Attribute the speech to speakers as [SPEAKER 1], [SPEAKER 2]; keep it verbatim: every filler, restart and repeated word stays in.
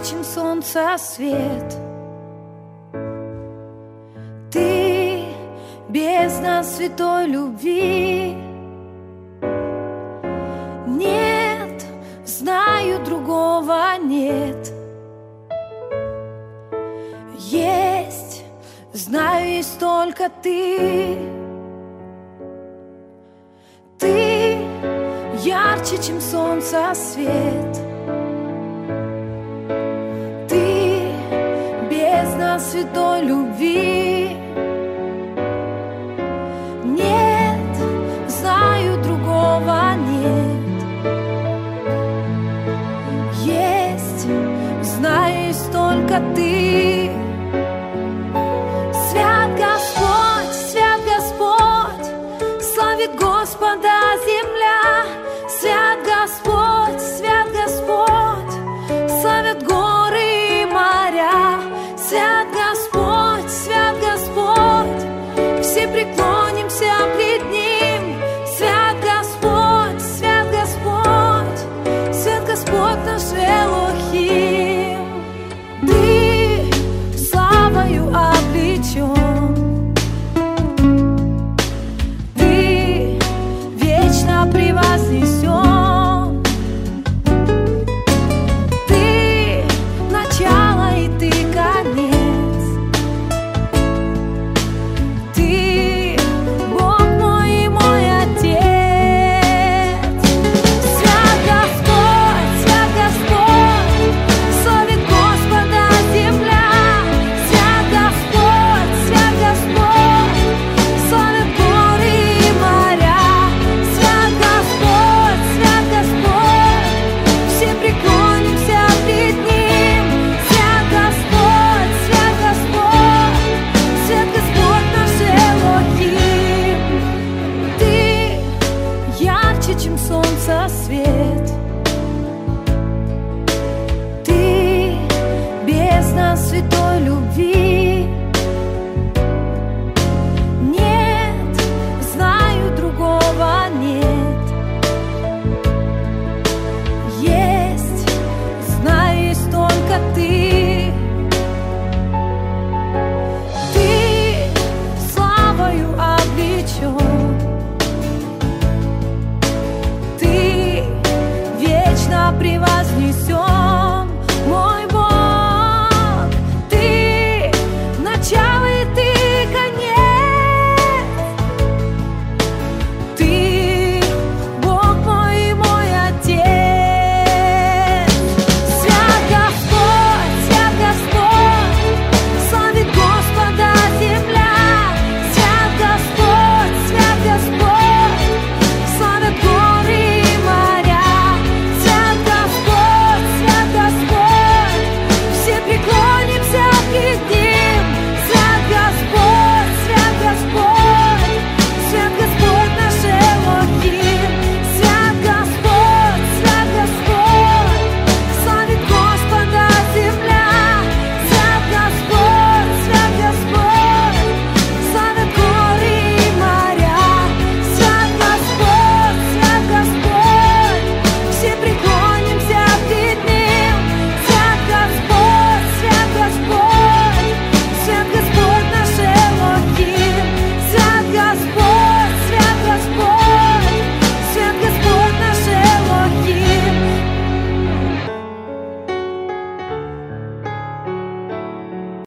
[SPEAKER 1] чем солнце свет. Ты бездна святой любви. Нет, знаю, другого нет. Есть, знаю, есть только ты. Ты ярче, чем солнце свет. Ты бездна святой любви. Нет, знаю, другого нет. Есть, знаю, есть только ты. Свят Господь, свят Господь, славит Господа земля. Свят Господь, свят Господь, славят горы и моря. Свят Господь, свят Господь, все преклонимся пред Ним. Свят Господь, свят Господь, свят Господь наш Элохим. Ты славою облечен, ты вечно превознесен. Ты начало и ты конец. Ты Бог мой и мой Отец. Свят Господь, свят Господь, славит Господа земля. Свят Господь, свят Господь, славят горы и моря. Свят Господь, свят Господь, все преклонимся пред Ним. Свят Господь, свят Господь, свят Господь наш Элохим. Ты ярче, чем солнце свет. Ты бездна святой